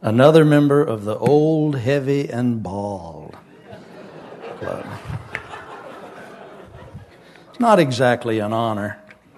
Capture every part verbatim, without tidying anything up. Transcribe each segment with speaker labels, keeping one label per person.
Speaker 1: Another member of the Old, Heavy, and Bald Club. It's not exactly an honor.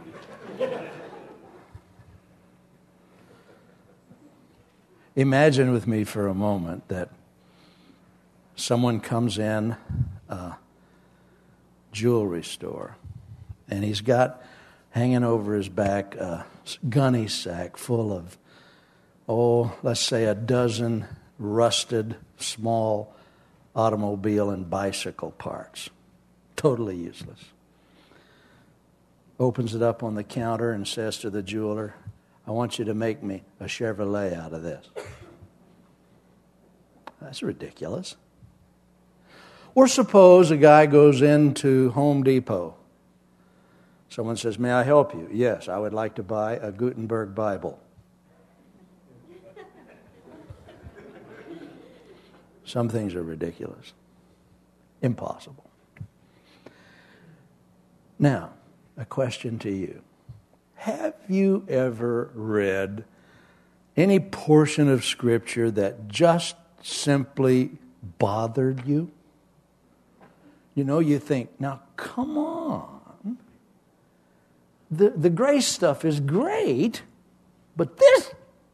Speaker 1: Imagine with me for a moment that someone comes in a jewelry store and he's got hanging over his back a gunny sack full of, oh, let's say a dozen rusted small automobile and bicycle parts. Totally useless. Opens it up on the counter and says to the jeweler, I want you to make me a Chevrolet out of this. That's ridiculous. Or suppose a guy goes into Home Depot. Someone says, may I help you? Yes, I would like to buy a Gutenberg Bible. Some things are ridiculous. Impossible. Now, a question to you. Have you ever read any portion of Scripture that just simply bothered you? You know, you think, now come on. The, the grace stuff is great, but this...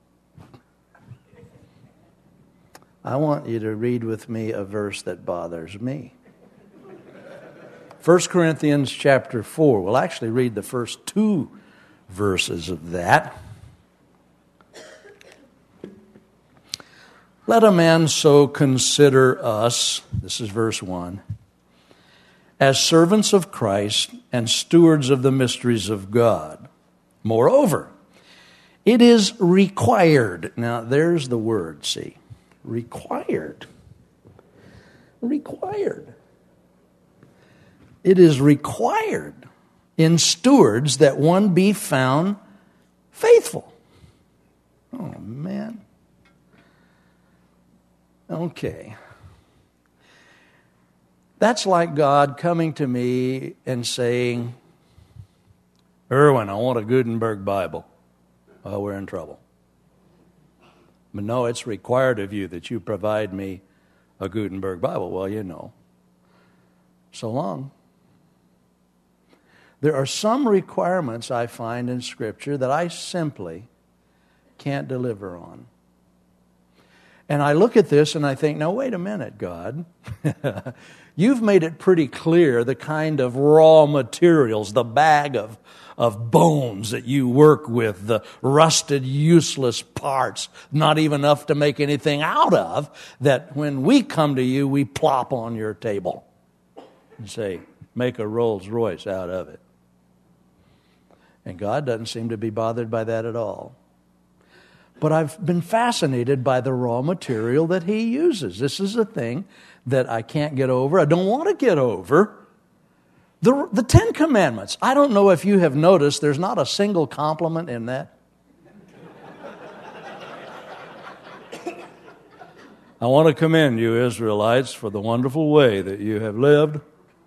Speaker 1: I want you to read with me a verse that bothers me. First Corinthians chapter four. We'll actually read the first two verses of that. Let a man so consider us, this is verse one, as servants of Christ and stewards of the mysteries of God. Moreover, it is required. Now, there's the word, see. Required. Required. It is required in stewards that one be found faithful. Oh, man. Okay. That's like God coming to me and saying, Erwin, I want a Gutenberg Bible. Oh, we're in trouble. But no, it's required of you that you provide me a Gutenberg Bible. Well, you know. So long. There are some requirements I find in Scripture that I simply can't deliver on. And I look at this and I think, now wait a minute, God. You've made it pretty clear the kind of raw materials, the bag of, of bones that you work with, the rusted, useless parts, not even enough to make anything out of, that when we come to you, we plop on your table and say, make a Rolls Royce out of it. And God doesn't seem to be bothered by that at all. But I've been fascinated by the raw material that He uses. This is a thing that I can't get over. I don't want to get over. The, the Ten Commandments. I don't know if you have noticed, there's not a single compliment in that. I want to commend you, Israelites, for the wonderful way that you have lived.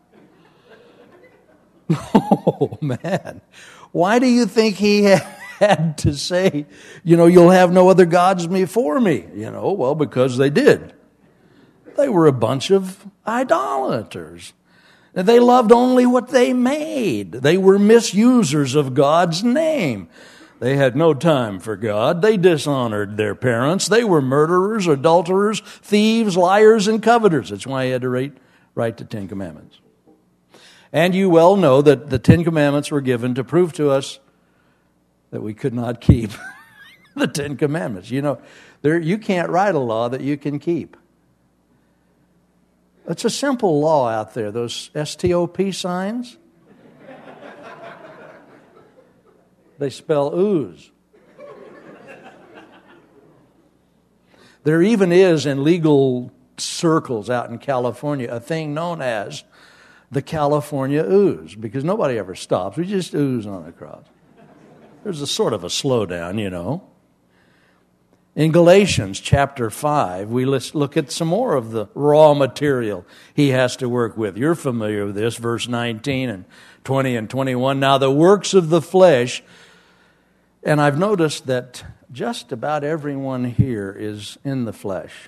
Speaker 1: Oh, man. Why do you think He had to say, you know, you'll have no other gods before me? You know, well, because they did. They were a bunch of idolaters. They loved only what they made. They were misusers of God's name. They had no time for God. They dishonored their parents. They were murderers, adulterers, thieves, liars, and coveters. That's why He had to write, write the Ten Commandments. And you well know that the Ten Commandments were given to prove to us that we could not keep the Ten Commandments. You know, there you can't write a law that you can keep. It's a simple law out there, those S T O P signs. They spell ooze. There even is in legal circles out in California a thing known as the California ooze, because nobody ever stops. We just ooze on across. There's a sort of a slowdown, you know. In Galatians chapter five, we look at some more of the raw material He has to work with. You're familiar with this, verse nineteen and twenty and twenty-one. Now the works of the flesh, and I've noticed that just about everyone here is in the flesh.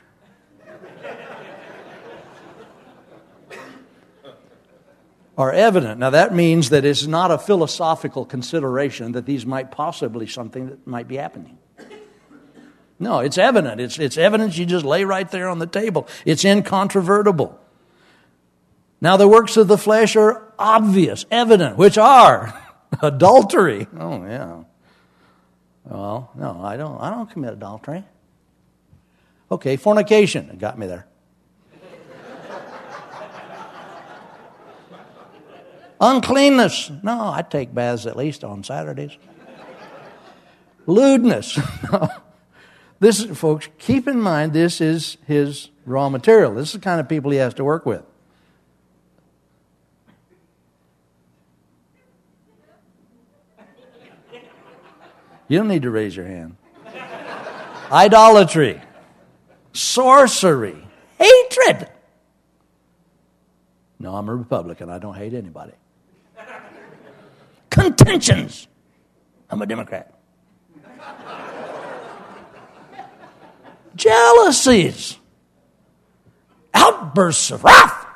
Speaker 1: Are evident. Now that means that it's not a philosophical consideration that these might possibly something that might be happening. No, it's evident. It's, it's evidence you just lay right there on the table. It's incontrovertible. Now the works of the flesh are obvious, evident, which are adultery. Oh yeah. Well, no, I don't. I don't commit adultery. Okay, fornication. It got me there. Uncleanness. No, I take baths at least on Saturdays. Lewdness. This, folks, keep in mind this is his raw material. This is the kind of people he has to work with. You don't need to raise your hand. Idolatry. Sorcery. Hatred. No, I'm a Republican. I don't hate anybody. Contentions. I'm a Democrat. Jealousies. Outbursts of wrath.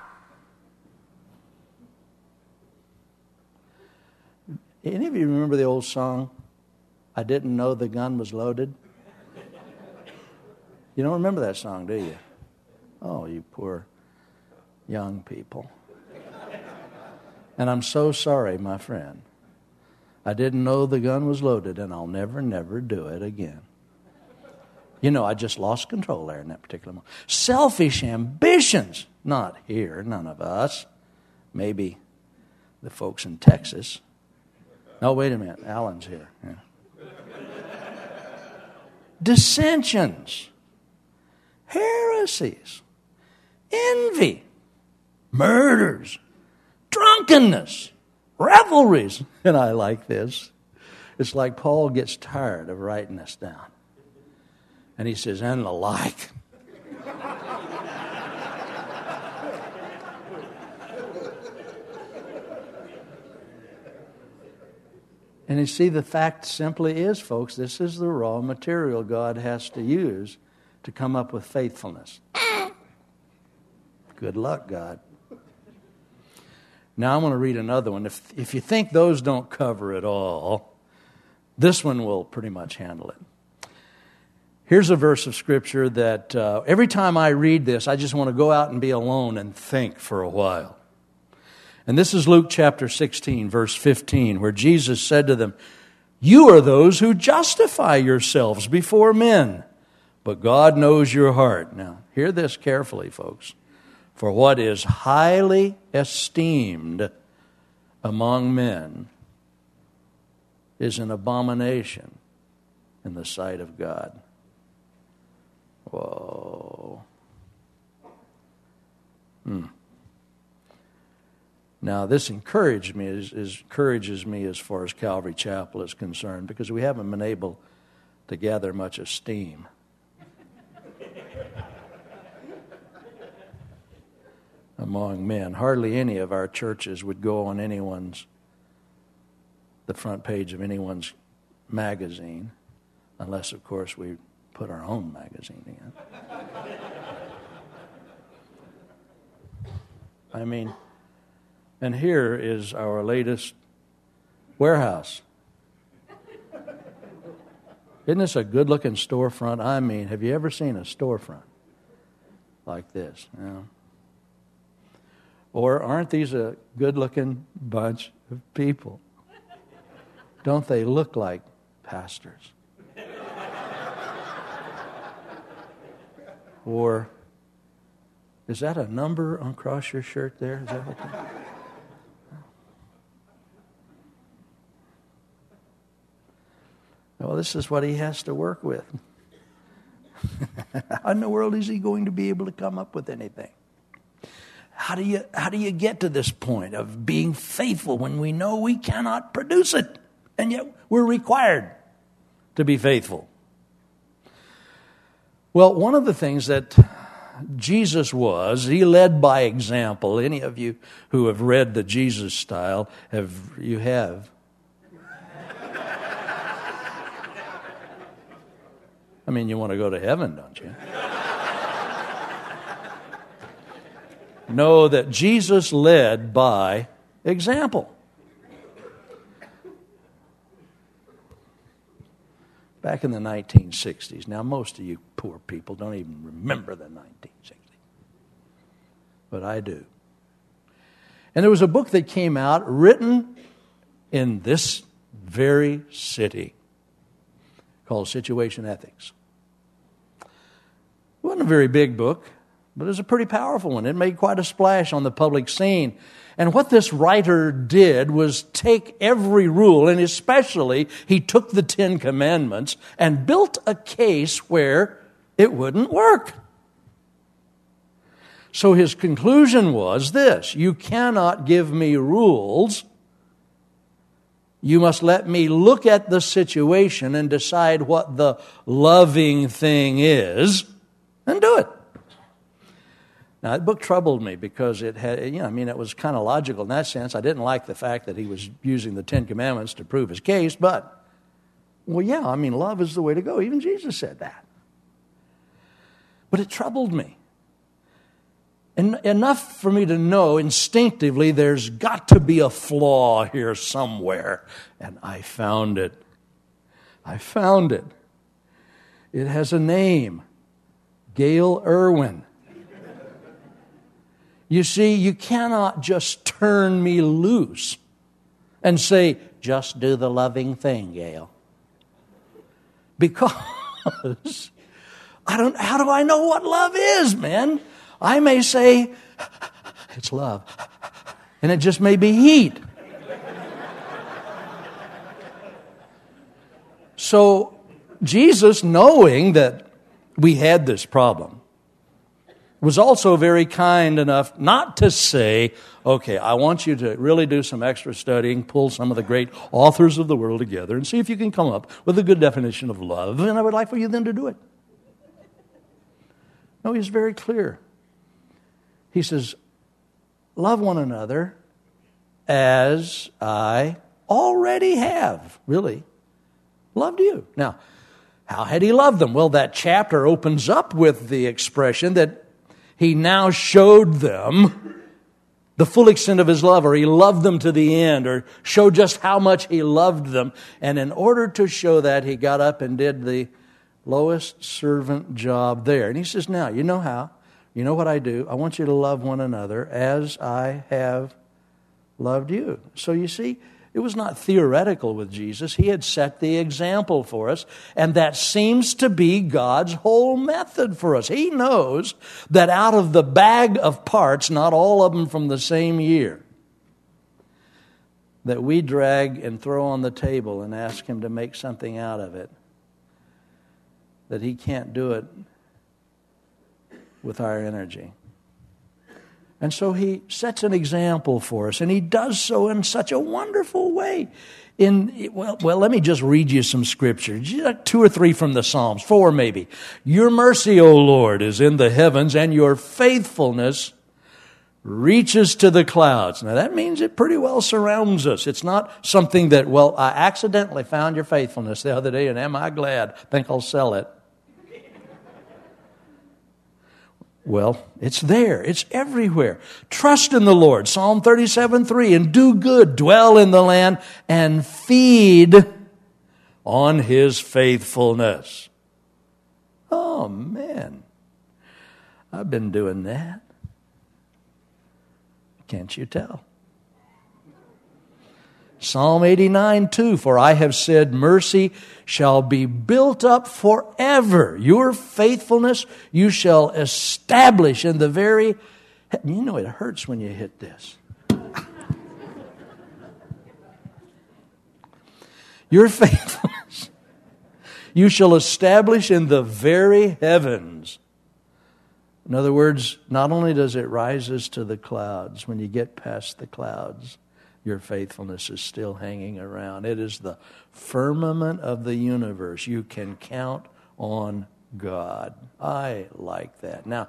Speaker 1: Any of you remember the old song, I Didn't Know the Gun Was Loaded? You don't remember that song, do you? Oh, you poor young people. And I'm so sorry, my friend. I didn't know the gun was loaded, and I'll never, never do it again. You know, I just lost control there in that particular moment. Selfish ambitions. Not here, none of us. Maybe the folks in Texas. No, wait a minute. Alan's here. Yeah. Dissensions. Heresies. Envy. Murders. Drunkenness. Revelries. And I like this. It's like Paul gets tired of writing this down. And he says, and the like. And you see, the fact simply is, folks, this is the raw material God has to use to come up with faithfulness. Good luck, God. Now I'm going to read another one. If, if you think those don't cover it all, this one will pretty much handle it. Here's a verse of Scripture that uh, every time I read this, I just want to go out and be alone and think for a while. And this is Luke chapter sixteen, verse fifteen, where Jesus said to them, you are those who justify yourselves before men, but God knows your heart. Now, hear this carefully, folks. For what is highly esteemed among men is an abomination in the sight of God. Whoa. Hmm. Now, this encouraged me, is, is, encourages me as far as Calvary Chapel is concerned, because we haven't been able to gather much esteem. Among men. Hardly any of our churches would go on anyone's, the front page of anyone's magazine, unless, of course, we put our own magazine in. I mean, and here is our latest warehouse. Isn't this a good-looking storefront? I mean, have you ever seen a storefront like this? You know? Or aren't these a good-looking bunch of people? Don't they look like pastors? Or is that a number across your shirt there? Is that what that? Well, this is what he has to work with. How in the world is he going to be able to come up with anything? How do you how do you get to this point of being faithful when we know we cannot produce it, and yet we're required to be faithful? Well, one of the things that Jesus was, he led by example. Any of you who have read the Jesus style, have you have? I mean, you want to go to heaven, don't you? Know that Jesus led by example. Back in the nineteen sixties. Now, most of you poor people don't even remember the nineteen sixties. But I do. And there was a book that came out written in this very city called Situation Ethics. It wasn't a very big book, but it was a pretty powerful one. It made quite a splash on the public scene. And what this writer did was take every rule, and especially he took the Ten Commandments and built a case where it wouldn't work. So his conclusion was this: you cannot give me rules. You must let me look at the situation and decide what the loving thing is and do it. Now, that book troubled me because it had, you know, I mean, it was kind of logical in that sense. I didn't like the fact that he was using the Ten Commandments to prove his case, but, well, yeah, I mean, love is the way to go. Even Jesus said that. But it troubled me. En- enough for me to know instinctively there's got to be a flaw here somewhere. And I found it. I found it. It has a name. Gail Irwin. You see, you cannot just turn me loose and say, just do the loving thing, Gail. Because I don't, how do I know what love is, man? I may say, it's love. And it just may be heat. So Jesus, knowing that we had this problem, was also very kind enough not to say, okay, I want you to really do some extra studying, pull some of the great authors of the world together and see if you can come up with a good definition of love, and I would like for you then to do it. No, he's very clear. He says, love one another as I already have, really, loved you. Now, how had he loved them? Well, that chapter opens up with the expression that he now showed them the full extent of his love, or he loved them to the end, or showed just how much he loved them. And in order to show that, he got up and did the lowest servant job there. And he says, now, you know how? You know what I do? I want you to love one another as I have loved you. So you see, it was not theoretical with Jesus. He had set the example for us, and that seems to be God's whole method for us. He knows that out of the bag of parts, not all of them from the same year, that we drag and throw on the table and ask Him to make something out of it, that He can't do it with our energy. And so He sets an example for us, and He does so in such a wonderful way. In well, well, let me just read you some scripture, two or three from the Psalms, four maybe. Your mercy, O Lord, is in the heavens, and your faithfulness reaches to the clouds. Now that means it pretty well surrounds us. It's not something that, well, I accidentally found your faithfulness the other day, and am I glad? Think I'll sell it. Well, it's there. It's everywhere. Trust in the Lord, Psalm thirty-seven three, and do good, dwell in the land, and feed on His faithfulness. Oh, man. I've been doing that. Can't you tell? Psalm eighty-nine two, for I have said, mercy shall be built up forever. Your faithfulness you shall establish in the very... You know it hurts when you hit this. Your faithfulness you shall establish in the very heavens. In other words, not only does it rises to the clouds, when you get past the clouds, your faithfulness is still hanging around. It is the firmament of the universe. You can count on God. I like that. Now,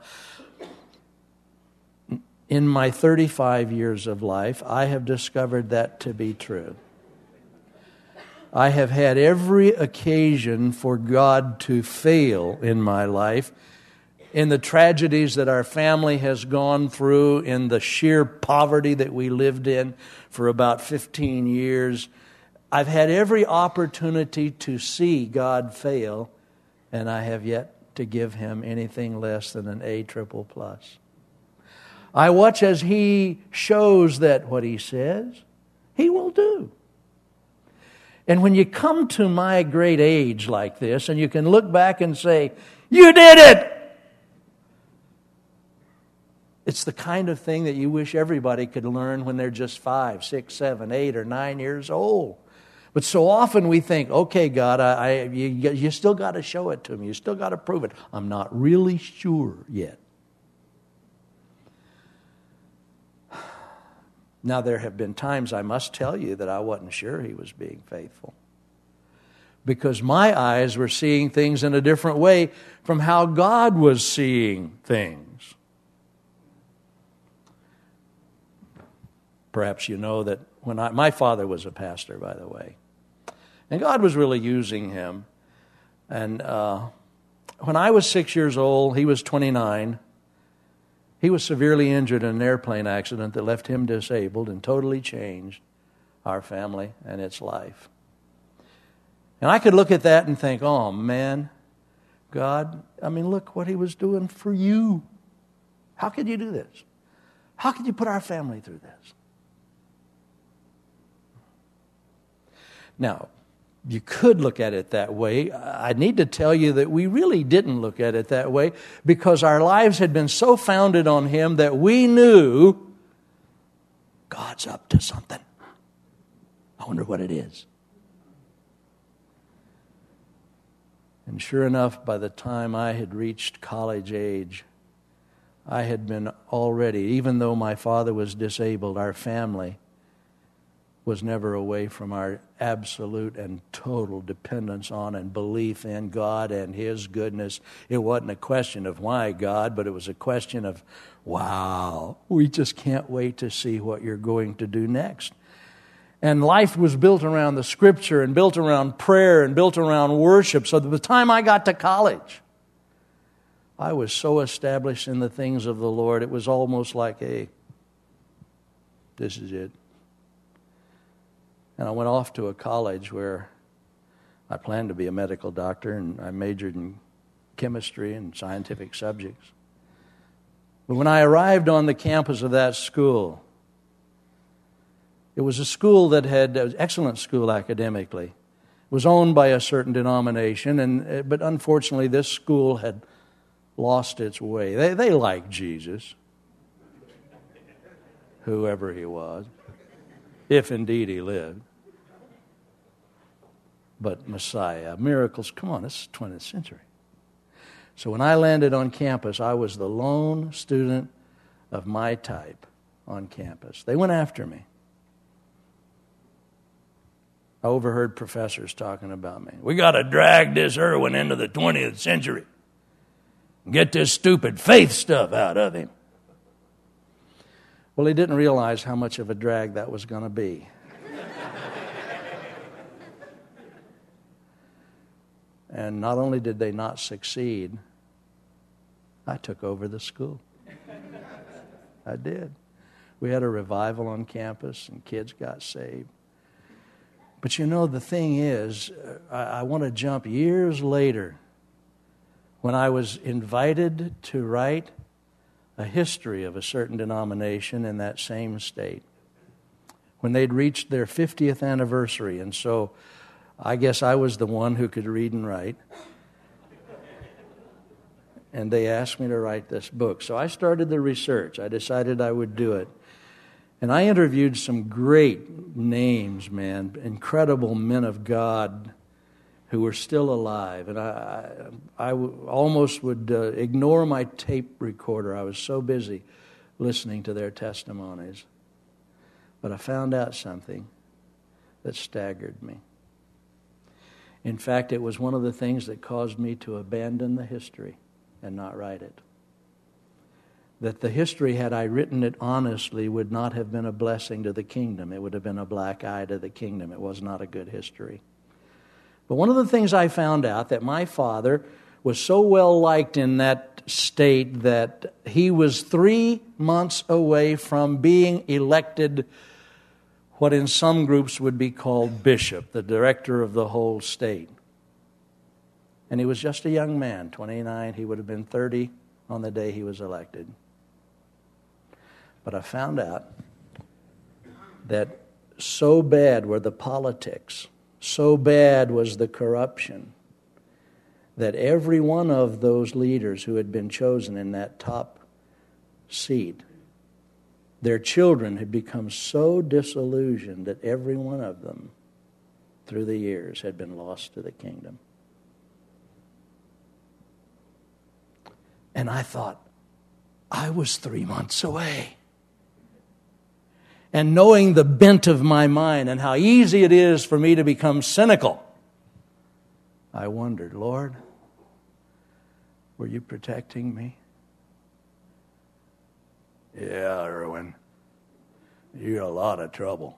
Speaker 1: in my thirty-five years of life, I have discovered that to be true. I have had every occasion for God to fail in my life, in the tragedies that our family has gone through, in the sheer poverty that we lived in for about fifteen years. I've had every opportunity to see God fail, and I have yet to give Him anything less than an A triple plus. I watch as He shows that what He says, He will do. And when you come to my great age like this, and you can look back and say, you did it! It's the kind of thing that you wish everybody could learn when they're just five, six, seven, eight, or nine years old. But so often we think, okay, God, I, I, you, you still got to show it to me. You still got to prove it. I'm not really sure yet. Now, there have been times, I must tell you, that I wasn't sure He was being faithful, because my eyes were seeing things in a different way from how God was seeing things. Perhaps you know that when I, my father was a pastor, by the way, and God was really using him. And uh, when I was six years old, he was twenty-nine. He was severely injured in an airplane accident that left him disabled and totally changed our family and its life. And I could look at that and think, oh man, God, I mean, look what He was doing for you. How could you do this? How could you put our family through this? Now, you could look at it that way. I need to tell you that we really didn't look at it that way, because our lives had been so founded on Him that we knew God's up to something. I wonder what it is. And sure enough, by the time I had reached college age, I had been already, even though my father was disabled, our family was never away from our absolute and total dependence on and belief in God and His goodness. It wasn't a question of why, God, but it was a question of, wow, we just can't wait to see what You're going to do next. And life was built around the Scripture and built around prayer and built around worship. So by the time I got to college, I was so established in the things of the Lord, it was almost like, hey, this is it. And I went off to a college where I planned to be a medical doctor, and I majored in chemistry and scientific subjects. But when I arrived on the campus of that school, it was a school that had an excellent school academically. It was owned by a certain denomination, and but unfortunately this school had lost its way. They, they liked Jesus, whoever He was, if indeed He lived. But Messiah, miracles, come on, this is the twentieth century. So when I landed on campus, I was the lone student of my type on campus. They went after me. I overheard professors talking about me. We got to drag this Irwin into the twentieth century and get this stupid faith stuff out of him. Well, they didn't realize how much of a drag that was going to be. And not only did they not succeed, I took over the school. I did. We had a revival on campus, and kids got saved. But you know, the thing is, I, I want to jump years later, when I was invited to write a history of a certain denomination in that same state, when they'd reached their fiftieth anniversary. And so I guess I was the one who could read and write. And they asked me to write this book. So I started the research. I decided I would do it. And I interviewed some great names, man, incredible men of God who were still alive. And I, I, I almost would uh, ignore my tape recorder. I was so busy listening to their testimonies. But I found out something that staggered me. In fact, it was one of the things that caused me to abandon the history and not write it. That the history, had I written it honestly, would not have been a blessing to the kingdom. It would have been a black eye to the kingdom. It was not a good history. But one of the things I found out, that my father was so well liked in that state that he was three months away from being elected what in some groups would be called bishop, the director of the whole state. And he was just a young man, twenty-nine. He would have been thirty on the day he was elected. But I found out that so bad were the politics, so bad was the corruption, that every one of those leaders who had been chosen in that top seat, their children had become so disillusioned that every one of them, through the years, had been lost to the kingdom. And I thought, I was three months away. And knowing the bent of my mind and how easy it is for me to become cynical, I wondered, Lord, were you protecting me? Yeah, Erwin, you got a lot of trouble.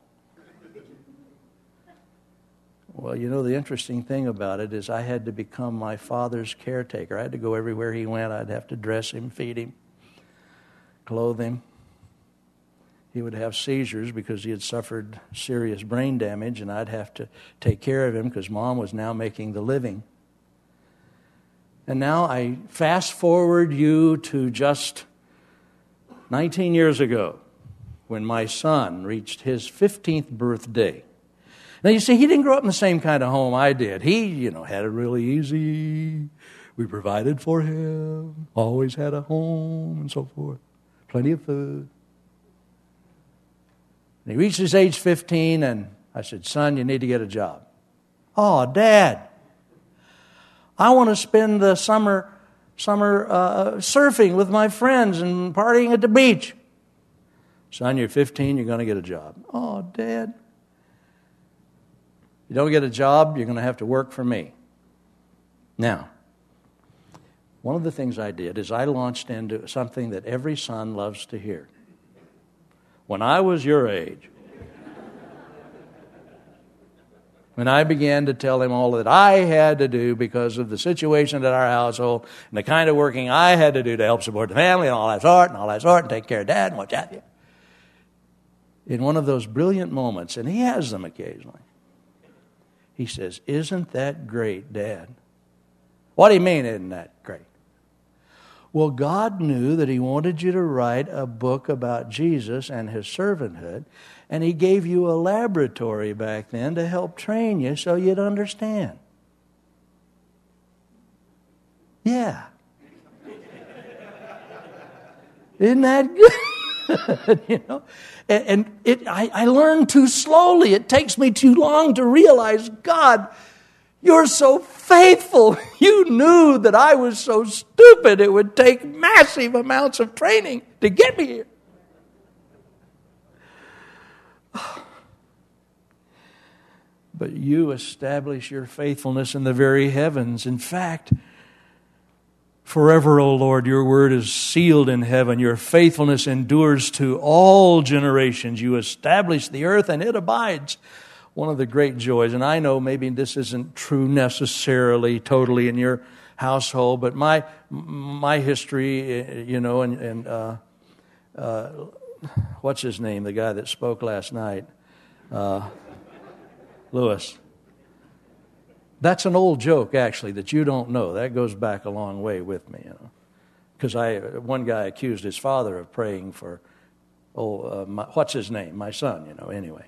Speaker 1: Well, you know, the interesting thing about it is I had to become my father's caretaker. I had to go everywhere he went. I'd have to dress him, feed him, clothe him. He would have seizures because he had suffered serious brain damage, and I'd have to take care of him because Mom was now making the living. And now I fast forward you to just nineteen years ago when my son reached his fifteenth birthday. Now, you see, he didn't grow up in the same kind of home I did. He, you know, had it really easy. We provided for him, always had a home and so forth, plenty of food. And he reached his age fifteen, and I said, son, you need to get a job. Oh, Dad, I want to spend the summer summer uh, surfing with my friends and partying at the beach. Son, you're fifteen, you're going to get a job. Oh, Dad. You don't get a job, you're going to have to work for me. Now, one of the things I did is I launched into something that every son loves to hear. When I was your age, when I began to tell him all that I had to do because of the situation at our household and the kind of working I had to do to help support the family and all that sort and all that sort and take care of Dad and what have you. In one of those brilliant moments, and he has them occasionally, he says, isn't that great, Dad? What do you mean, isn't that great? Well, God knew that He wanted you to write a book about Jesus and His servanthood, and He gave you a laboratory back then to help train you so you'd understand. Yeah. Isn't that good? You know, and, and it, I, I learned too slowly. It takes me too long to realize, God, you're so faithful. You knew that I was so stupid it would take massive amounts of training to get me here. But you establish your faithfulness in the very heavens. In fact, forever, O Lord, your word is sealed in heaven. Your faithfulness endures to all generations. You establish the earth and it abides. One of the great joys, and I know maybe this isn't true necessarily totally in your household, but my my history, you know, and, and uh, uh, what's his name, the guy that spoke last night? Uh, Lewis. That's an old joke, actually, that you don't know. That goes back a long way with me, you know. Because I, one guy accused his father of praying for, oh, uh, my, what's his name? My son, you know, anyway.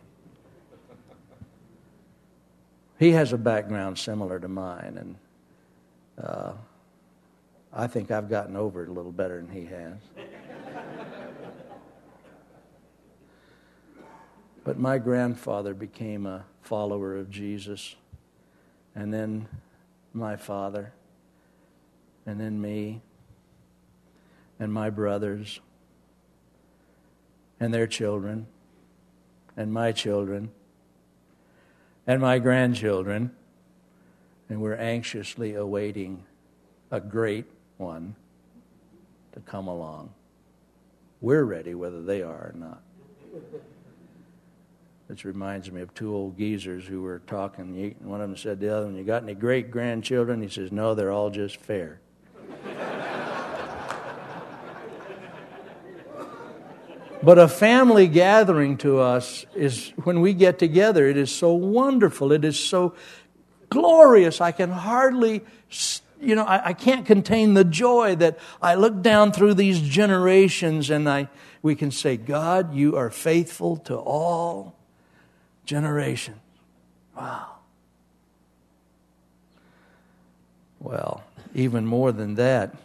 Speaker 1: He has a background similar to mine, and uh, I think I've gotten over it a little better than he has. But my grandfather became a follower of Jesus. And then my father, and then me, and my brothers, and their children, and my children, and my grandchildren, and we're anxiously awaiting a great one to come along. We're ready whether they are or not. This reminds me of two old geezers who were talking. One of them said to the other one, "You got any great-grandchildren?" He says, "No, they're all just fair." But a family gathering to us is, when we get together, it is so wonderful. It is so glorious. I can hardly, you know, I, I can't contain the joy that I look down through these generations and I we can say, "God, you are faithful to all generations." Wow. Well, even more than that,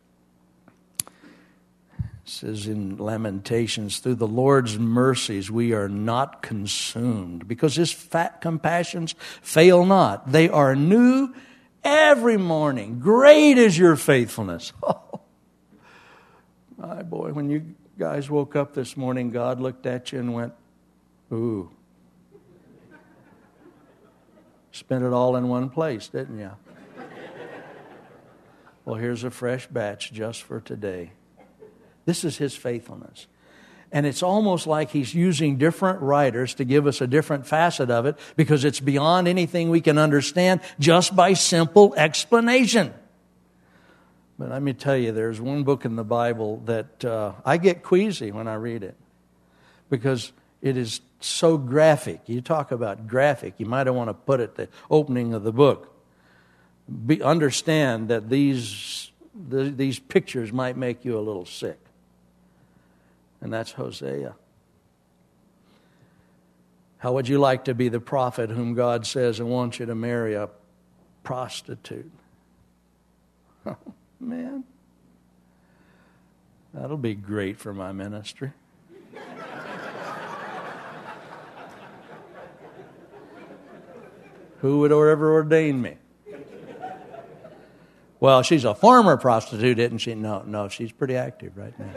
Speaker 1: it says in Lamentations, "Through the Lord's mercies we are not consumed, because His fat compassions fail not. They are new every morning. Great is your faithfulness." Oh, my boy, when you guys woke up this morning, God looked at you and went, "Ooh." Spent it all in one place, didn't you? Well, here's a fresh batch just for today. This is His faithfulness. And it's almost like He's using different writers to give us a different facet of it, because it's beyond anything we can understand just by simple explanation. But let me tell you, there's one book in the Bible that uh, I get queasy when I read it, because it is so graphic. You talk about graphic, you might want to put it at the opening of the book. Be, understand that these, the, these pictures might make you a little sick. And that's Hosea. How would you like to be the prophet whom God says, "I want you to marry a prostitute"? Oh, man. That'll be great for my ministry. Who would ever ordain me? Well, she's a former prostitute, isn't she? No, no, she's pretty active right now.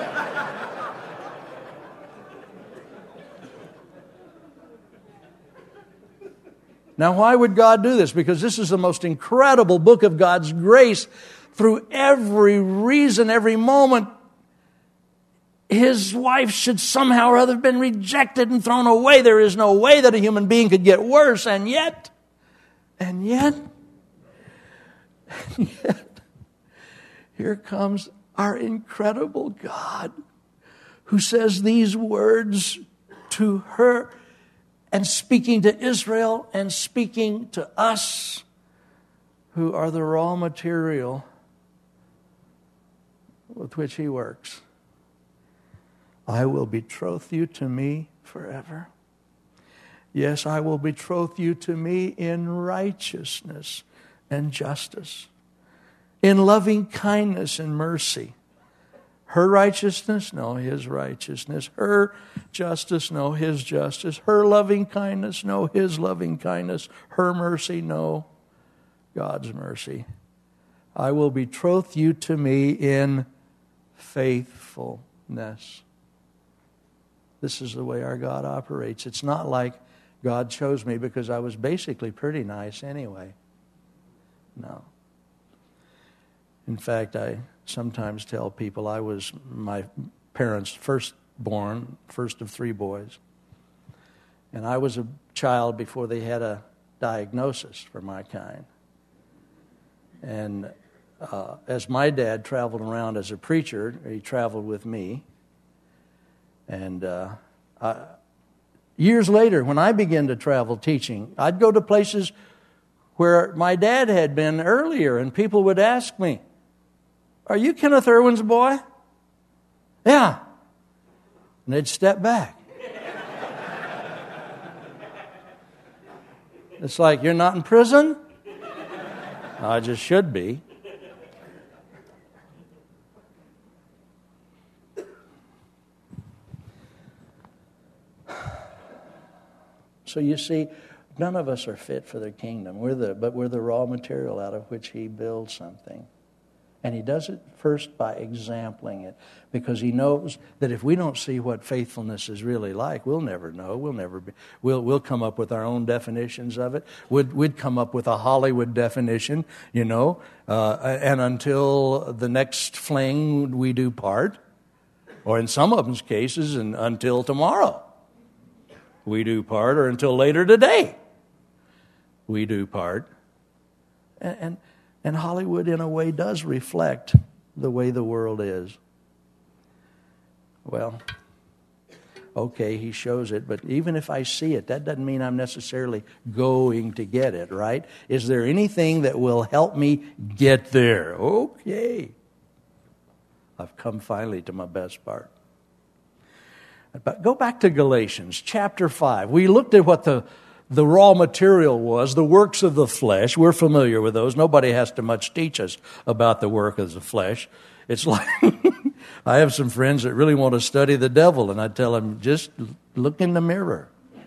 Speaker 1: Now, why would God do this? Because this is the most incredible book of God's grace. Through every reason, every moment, his wife should somehow or other have been rejected and thrown away. There is no way that a human being could get worse. And yet, and yet, and yet, here comes our incredible God, who says these words to her, and speaking to Israel and speaking to us, who are the raw material with which He works. "I will betroth you to me forever. Yes, I will betroth you to me in righteousness and justice, in loving kindness and mercy." Her righteousness? No, His righteousness. Her justice? No, His justice. Her loving kindness? No, His loving kindness. Her mercy? No, God's mercy. "I will betroth you to me in faithfulness." This is the way our God operates. It's not like God chose me because I was basically pretty nice anyway. No. In fact, I sometimes tell people I was my parents' firstborn, first of three boys. And I was a child before they had a diagnosis for my kind. And uh, as my dad traveled around as a preacher, he traveled with me. And uh, I, years later, when I began to travel teaching, I'd go to places where my dad had been earlier, and people would ask me, "Are you Kenneth Irwin's boy?" "Yeah." And they'd step back. It's like, "You're not in prison?" "I just should be." So you see, none of us are fit for the kingdom. We're the, but we're the raw material out of which He builds something. And He does it first by exempling it, because He knows that if we don't see what faithfulness is really like, we'll never know. We'll never be. We'll we'll come up with our own definitions of it. We'd we'd come up with a Hollywood definition, you know. Uh, and until the next fling, we do part, or in some of them's cases, and until tomorrow, we do part, or until later today, we do part. And, and, and Hollywood, in a way, does reflect the way the world is. Well, okay, he shows it, but even if I see it, that doesn't mean I'm necessarily going to get it, right? Is there anything that will help me get there? Okay. I've come finally to my best part. But go back to Galatians chapter five. We looked at what the, the raw material was, the works of the flesh. We're familiar with those. Nobody has to much teach us about the work of the flesh. It's like I have some friends that really want to study the devil, and I tell them, just look in the mirror.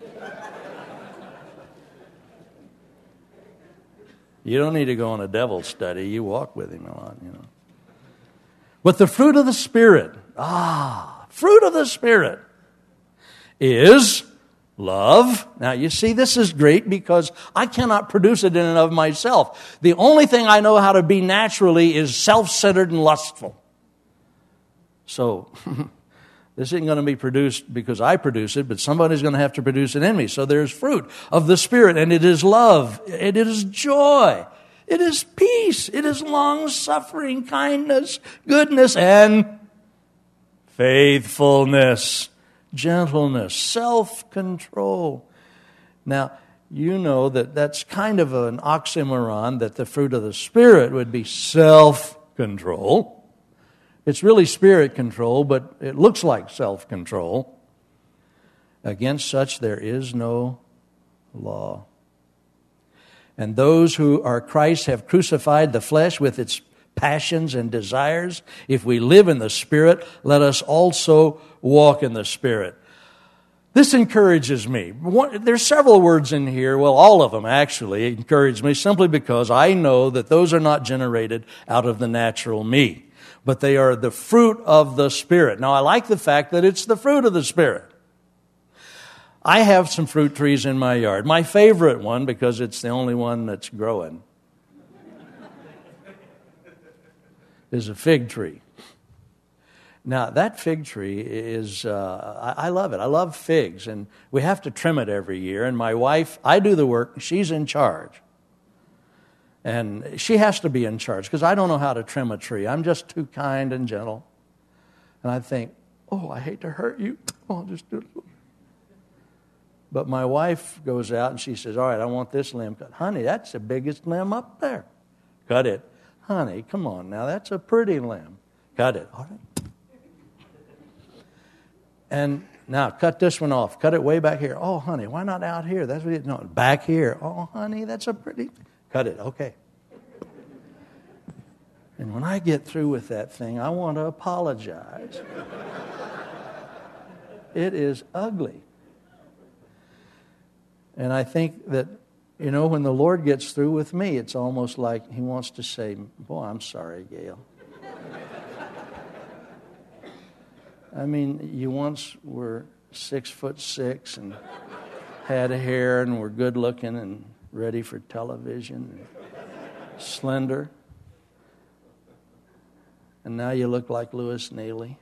Speaker 1: You don't need to go on a devil study. You walk with him a lot, you know. But the fruit of the Spirit, ah, fruit of the Spirit is love. Now, you see, this is great because I cannot produce it in and of myself. The only thing I know how to be naturally is self-centered and lustful. So, this isn't going to be produced because I produce it, but somebody's going to have to produce it in me. So there's fruit of the Spirit, and it is love, it is joy, it is peace, it is long-suffering, kindness, goodness, and faithfulness, gentleness, self-control. Now, you know that that's kind of an oxymoron, that the fruit of the Spirit would be self-control. It's really spirit control, but it looks like self-control. Against such there is no law. And those who are Christ have crucified the flesh with its passions and desires. If we live in the Spirit, let us also walk in the Spirit. This encourages me. One, there's several words in here, well, all of them actually encourage me, simply because I know that those are not generated out of the natural me, but they are the fruit of the Spirit. Now, I like the fact that it's the fruit of the Spirit. I have some fruit trees in my yard. My favorite one, because it's the only one that's growing, is a fig tree. Now, that fig tree is, uh, I, I love it. I love figs, and we have to trim it every year. And my wife, I do the work, she's in charge. And she has to be in charge, because I don't know how to trim a tree. I'm just too kind and gentle. And I think, oh, I hate to hurt you. Oh, I'll just do it. But my wife goes out and she says, all right, I want this limb cut. Honey, that's the biggest limb up there. Cut it. Honey, come on now, that's a pretty limb. Cut it. All right. And now cut this one off. Cut it way back here. Oh, honey, why not out here? That's what it, no, back here. Oh, honey, that's a pretty. Cut it. Okay. And when I get through with that thing, I want to apologize. It is ugly. And I think that, you know, when the Lord gets through with me, it's almost like He wants to say, boy, I'm sorry, Gail. I mean, you once were six foot six and had hair and were good looking and ready for television and slender. And now you look like Louis Neely.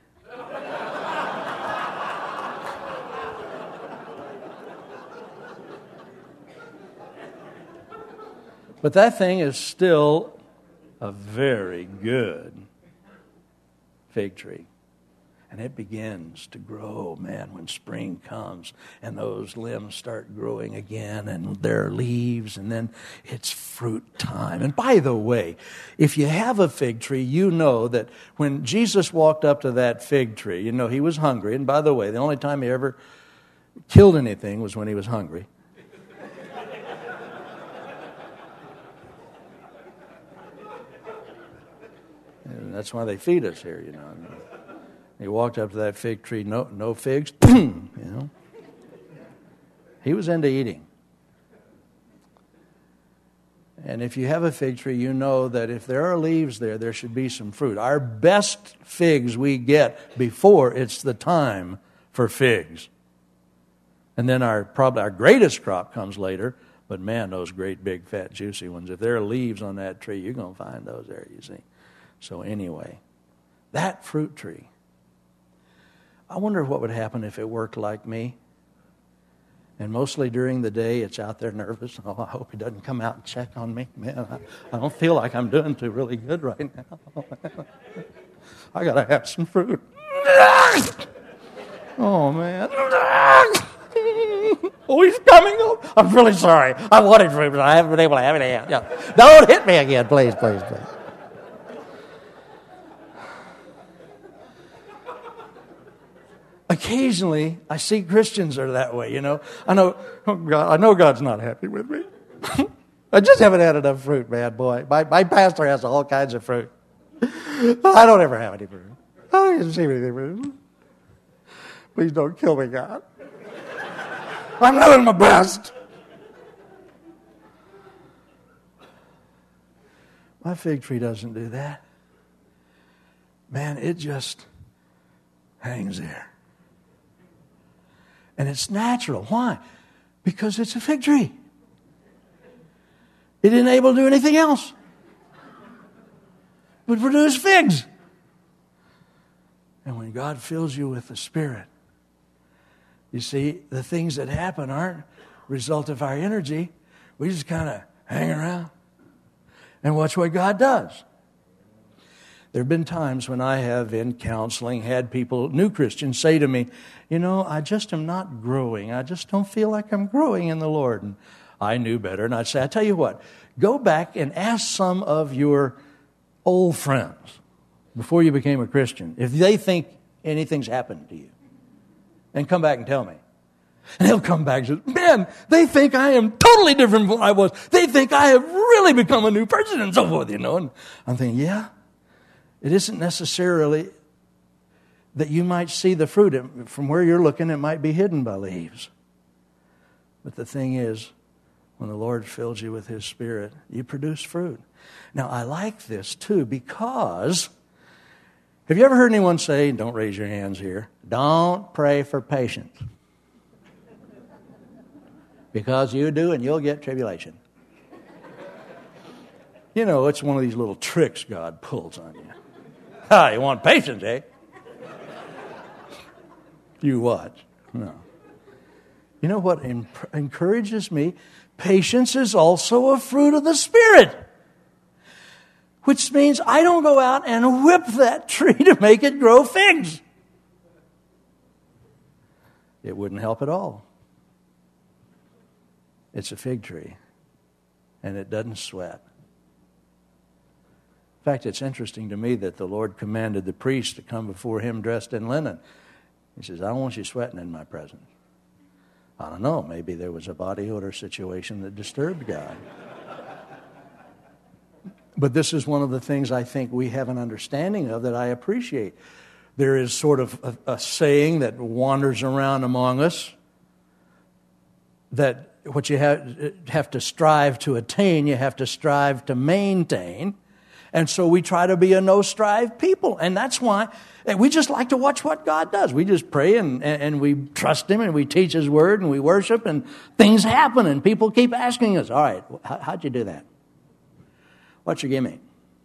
Speaker 1: But that thing is still a very good fig tree. And it begins to grow, man, when spring comes and those limbs start growing again and there are leaves and then it's fruit time. And by the way, if you have a fig tree, you know that when Jesus walked up to that fig tree, you know, he was hungry. And by the way, the only time he ever killed anything was when he was hungry. And that's why they feed us here, you know. He walked up to that fig tree, no, no figs, you know. He was into eating. And if you have a fig tree, you know that if there are leaves there, there should be some fruit. Our best figs we get before it's the time for figs. And then our probably our greatest crop comes later, but man, those great big fat juicy ones, if there are leaves on that tree, you're going to find those there, you see. So anyway, that fruit tree, I wonder what would happen if it worked like me And mostly during the day, it's out there nervous. Oh, I hope he doesn't come out and check on me. Man, I, I don't feel like I'm doing too really good right now. I got to have some fruit. Oh, man. Oh, he's coming up. I'm really sorry. I wanted fruit, but I haven't been able to have it yet. Yeah. Don't hit me again, please, please, please. Occasionally, I see Christians are that way, you know. I know, oh God, I know God's not happy with me. I just haven't had enough fruit, man, boy. My, my pastor has all kinds of fruit. I don't ever have any fruit. I don't even see anything fruit. Please don't kill me, God. I'm doing my best. My fig tree doesn't do that. Man, it just hangs there. And it's natural. Why? Because it's a fig tree. It isn't able to do anything else but produce figs. And when God fills you with the Spirit, you see, the things that happen aren't a result of our energy. We just kind of hang around and watch what God does. There have been times when I have, in counseling, had people, new Christians, say to me, you know, I just am not growing. I just don't feel like I'm growing in the Lord. And I knew better. And I'd say, I tell you what, go back and ask some of your old friends before you became a Christian if they think anything's happened to you. And come back and tell me. And he'll come back and say, man, they think I am totally different from what I was. They think I have really become a new person and so forth, you know. And I'm thinking, yeah. It isn't necessarily that you might see the fruit. From where you're looking, it might be hidden by leaves. But the thing is, when the Lord fills you with His Spirit, you produce fruit. Now, I like this, too, because have you ever heard anyone say, don't raise your hands here, don't pray for patience? Because you do and you'll get tribulation. You know, it's one of these little tricks God pulls on you. Ah, you want patience, eh? You watch. No. You know what encourages me? Patience is also a fruit of the Spirit. Which means I don't go out and whip that tree to make it grow figs. It wouldn't help at all. It's a fig tree, and it doesn't sweat. In fact, it's interesting to me that the Lord commanded the priest to come before Him dressed in linen. He says, I don't want you sweating in my presence. I don't know, maybe there was a body odor situation that disturbed God. But this is one of the things I think we have an understanding of that I appreciate. There is sort of a, a saying that wanders around among us that what you have, have to strive to attain, you have to strive to maintain. And so we try to be a no-strive people. And that's why and we just like to watch what God does. We just pray and, and, and we trust Him and we teach His Word and we worship and things happen and people keep asking us, all right, how, how'd you do that? What's your gimmick?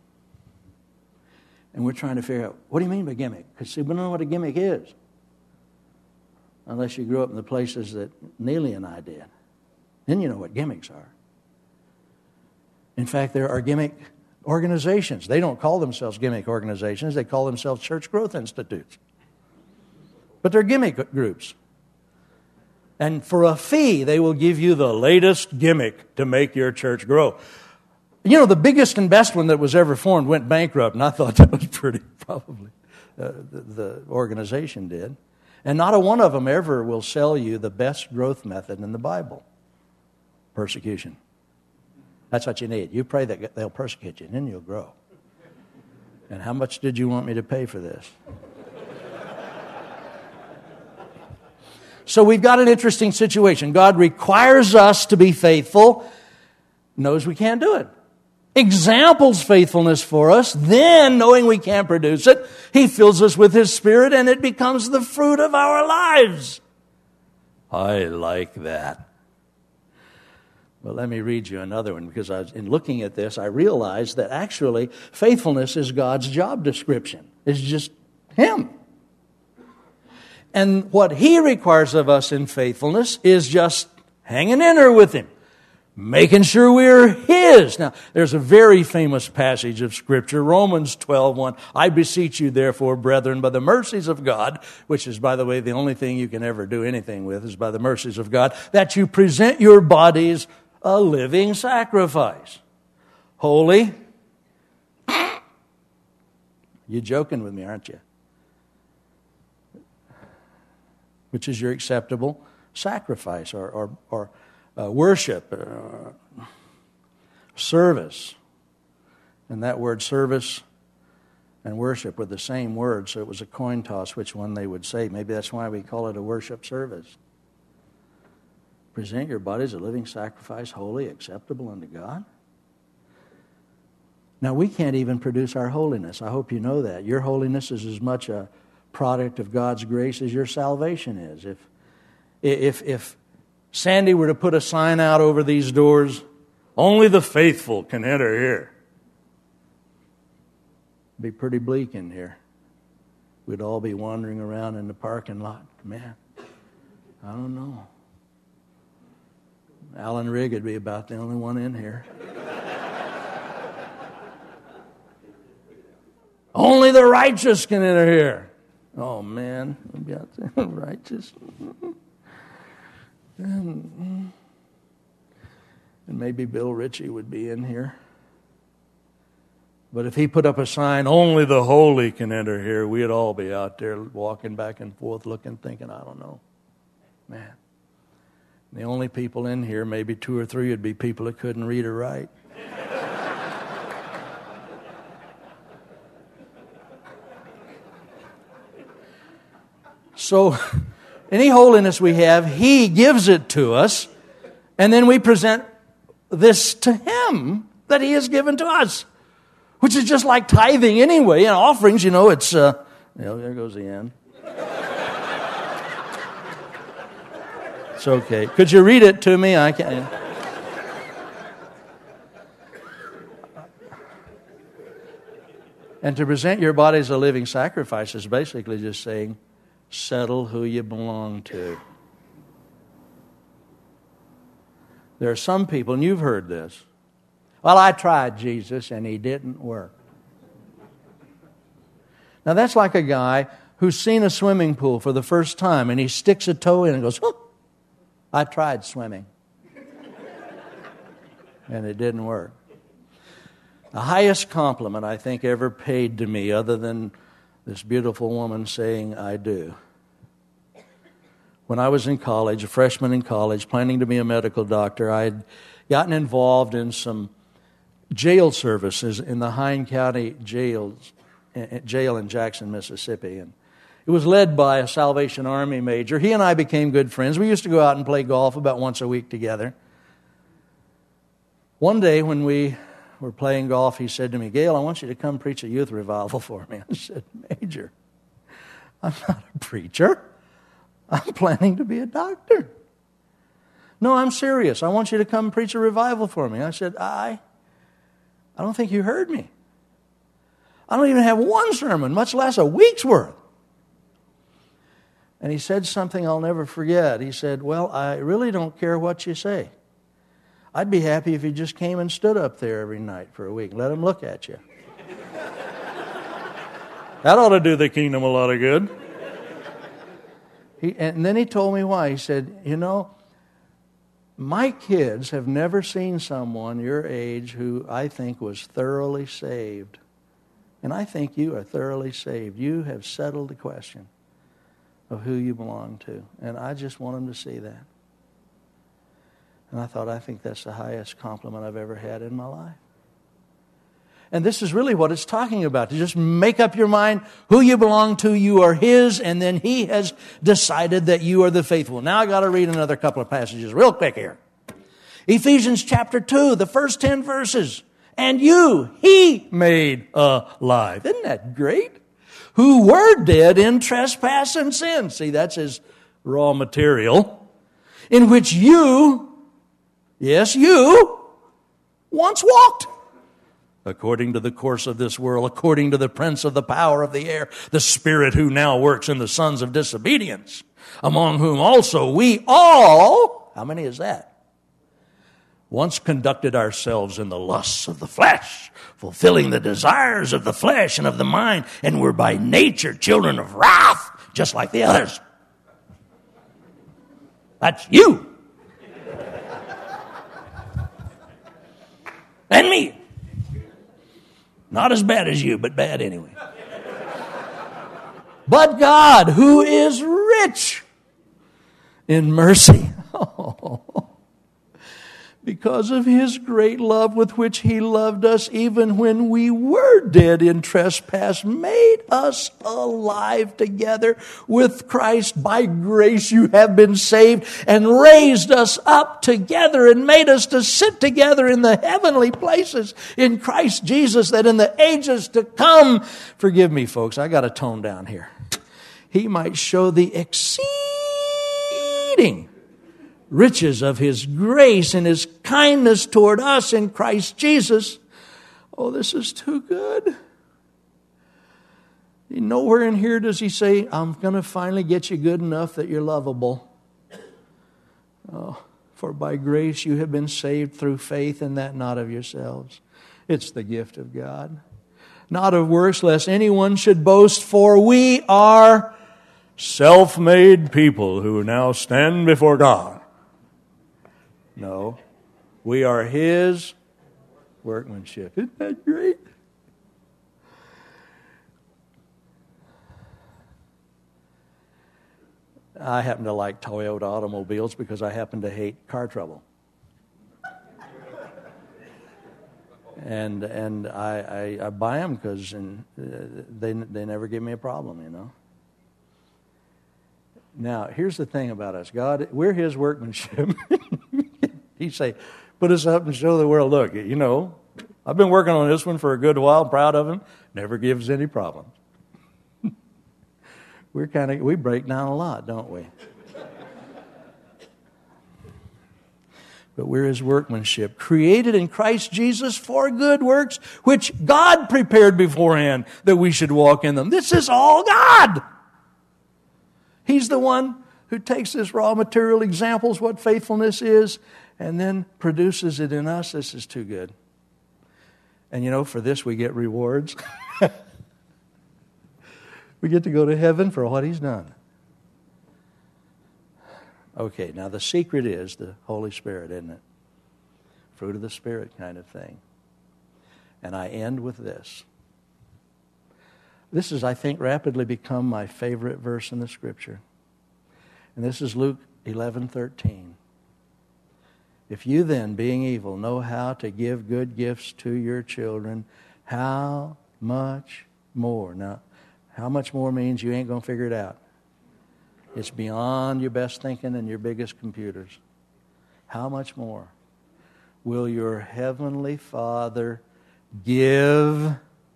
Speaker 1: And we're trying to figure out, what do you mean by gimmick? Because see, we don't know what a gimmick is. Unless you grew up in the places that Neely and I did. Then you know what gimmicks are. In fact, there are gimmick organizations. They don't call themselves gimmick organizations. They call themselves church growth institutes. But they're gimmick groups. And for a fee, they will give you the latest gimmick to make your church grow. You know, the biggest and best one that was ever formed went bankrupt, and I thought that was pretty probably uh, the, the organization did. And not a one of them ever will sell you the best growth method in the Bible. Persecution. That's what you need. You pray that they'll persecute you, and then you'll grow. And how much did you want me to pay for this? So we've got an interesting situation. God requires us to be faithful, knows we can't do it. Examples faithfulness for us, then knowing we can't produce it, He fills us with His Spirit and it becomes the fruit of our lives. I like that. Well, let me read you another one, because I was, in looking at this, I realized that actually faithfulness is God's job description. It's just Him. And what He requires of us in faithfulness is just hanging in there with Him, making sure we're His. Now, there's a very famous passage of Scripture, Romans twelve one. I beseech you, therefore, brethren, by the mercies of God, which is, by the way, the only thing you can ever do anything with is by the mercies of God, that you present your bodies a living sacrifice, holy. You're joking with me, aren't you? Which is your acceptable sacrifice or, or, or uh, worship, uh, service. And that word service and worship were the same word, so it was a coin toss which one they would say. Maybe that's why we call it a worship service. Present your bodies a living sacrifice, holy, acceptable unto God. Now, we can't even produce our holiness. I hope you know that. Your holiness is as much a product of God's grace as your salvation is. If, if, if Sandy were to put a sign out over these doors, only the faithful can enter here, it'd be pretty bleak in here. We'd all be wandering around in the parking lot. Man, I don't know. Alan Rigg would be about the only one in here. Only the righteous can enter here. Oh, man. About the righteous. And, and maybe Bill Ritchie would be in here. But if he put up a sign, only the holy can enter here, we'd all be out there walking back and forth, looking, thinking, I don't know. Man. The only people in here, maybe two or three, would be people that couldn't read or write. So, any holiness we have, He gives it to us, and then we present this to Him that He has given to us, which is just like tithing anyway, and offerings, you know, it's, uh, you know, there goes the end. It's okay. Could you read it to me? I can't. And to present your body as a living sacrifice is basically just saying, settle who you belong to. There are some people, and you've heard this, well, I tried Jesus and He didn't work. Now that's like a guy who's seen a swimming pool for the first time and he sticks a toe in and goes, oh, I tried swimming. And it didn't work. The highest compliment I think ever paid to me, other than this beautiful woman saying, I do. When I was in college, a freshman in college, planning to be a medical doctor, I had gotten involved in some jail services in the Hine County jails, jail in Jackson, Mississippi. And it was led by a Salvation Army major. He and I became good friends. We used to go out and play golf about once a week together. One day when we were playing golf, he said to me, Gail, I want you to come preach a youth revival for me. I said, Major, I'm not a preacher. I'm planning to be a doctor. No, I'm serious. I want you to come preach a revival for me. I said, I, I don't think you heard me. I don't even have one sermon, much less a week's worth. And he said something I'll never forget. He said, well, I really don't care what you say. I'd be happy if you just came and stood up there every night for a week. Let them look at you. That ought to do the kingdom a lot of good. He, and then he told me why. He said, you know, my kids have never seen someone your age who I think was thoroughly saved. And I think you are thoroughly saved. You have settled the question of who you belong to. And I just want them to see that. And I thought, I think that's the highest compliment I've ever had in my life. And this is really what it's talking about. To just make up your mind who you belong to. You are His, and then He has decided that you are the faithful. Now I got to read another couple of passages real quick here. Ephesians chapter two, the first ten verses. And you, He made alive. Isn't that great? Who were dead in trespass and sin. See, that's His raw material. In which you, yes, you, once walked. according to the course of this world, according to the prince of the power of the air, the spirit who now works in the sons of disobedience, among whom also we all, how many is that? Once conducted ourselves in the lusts of the flesh, fulfilling the desires of the flesh and of the mind, and were by nature children of wrath, just like the others. That's you. And me. Not as bad as you, but bad anyway. But God, who is rich in mercy, because of his great love with which he loved us, even when we were dead in trespass, made us alive together with Christ. By grace you have been saved, and raised us up together and made us to sit together in the heavenly places in Christ Jesus, that in the ages to come, forgive me folks, I got to tone down here, he might show the exceeding riches of his grace and his kindness toward us in Christ Jesus. Oh, this is too good. Nowhere in here does he say, I'm going to finally get you good enough that you're lovable. Oh, for by grace you have been saved through faith, and that not of yourselves. It's the gift of God. Not of works, lest anyone should boast, for we are self-made people who now stand before God. No, we are his workmanship. Isn't that great? I happen to like Toyota automobiles because I happen to hate car trouble. And and I, I, I buy them because they they never give me a problem, you know. Now, here's the thing about us. God, we're his workmanship. He say, put us up and show the world, look, you know, I've been working on this one for a good while, proud of him, never gives any problems. We're kind of, we break down a lot, don't we? But we're his workmanship, created in Christ Jesus for good works, which God prepared beforehand that we should walk in them. This is all God. He's the one who takes this raw material, examples what faithfulness is, and then produces it in us. This is too good. And you know, for this we get rewards. We get to go to heaven for what he's done. Okay, now the secret is the Holy Spirit, isn't it? Fruit of the Spirit kind of thing. And I end with this. This has, I think, rapidly become my favorite verse in the Scripture. And this is Luke eleven thirteen. If you then, being evil, know how to give good gifts to your children, how much more? Now, how much more means you ain't going to figure it out. It's beyond your best thinking and your biggest computers. How much more will your heavenly Father give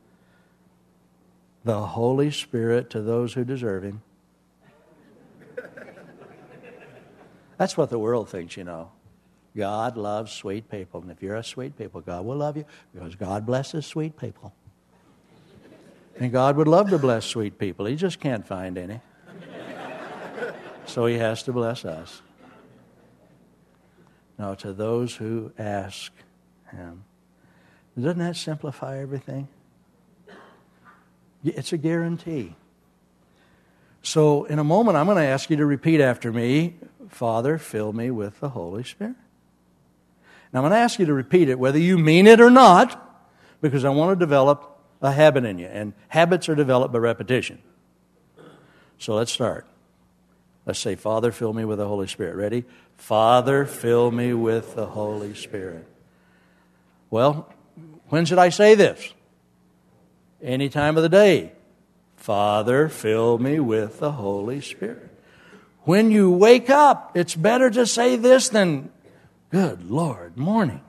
Speaker 1: the Holy Spirit to those who deserve him? That's what the world thinks, you know. God loves sweet people. And if you're a sweet people, God will love you because God blesses sweet people. And God would love to bless sweet people. He just can't find any. So he has to bless us. Now, to those who ask him. Doesn't that simplify everything? It's a guarantee. So in a moment, I'm going to ask you to repeat after me, Father, fill me with the Holy Spirit. Now, I'm going to ask you to repeat it, whether you mean it or not, because I want to develop a habit in you. And habits are developed by repetition. So let's start. Let's say, Father, fill me with the Holy Spirit. Ready? Father, fill me with the Holy Spirit. Well, when should I say this? Any time of the day. Father, fill me with the Holy Spirit. When you wake up, it's better to say this than, good Lord, morning.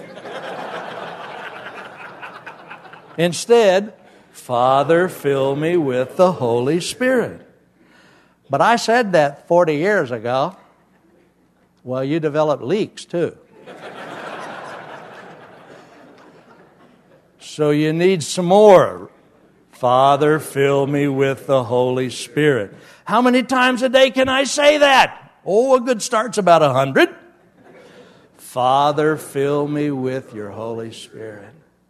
Speaker 1: Instead, Father, fill me with the Holy Spirit. But I said that forty years ago. Well, you developed leaks too. So you need some more. Father, fill me with the Holy Spirit. How many times a day can I say that? Oh, a good start's about a hundred. Father, fill me with your Holy Spirit.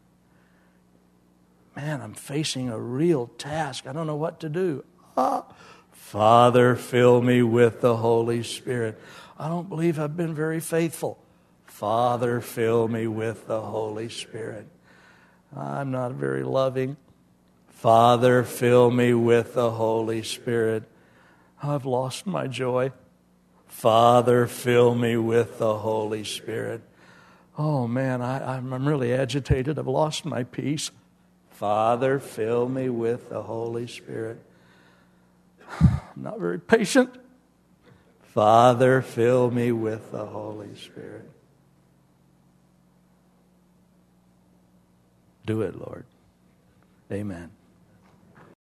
Speaker 1: Man, I'm facing a real task. I don't know what to do. Ah, Father, fill me with the Holy Spirit. I don't believe I've been very faithful. Father, fill me with the Holy Spirit. I'm not very loving. Father, fill me with the Holy Spirit. I've lost my joy. Father, fill me with the Holy Spirit. Oh man, I, I'm really agitated. I've lost my peace. Father, fill me with the Holy Spirit. I'm not very patient. Father, fill me with the Holy Spirit. Do it, Lord. Amen.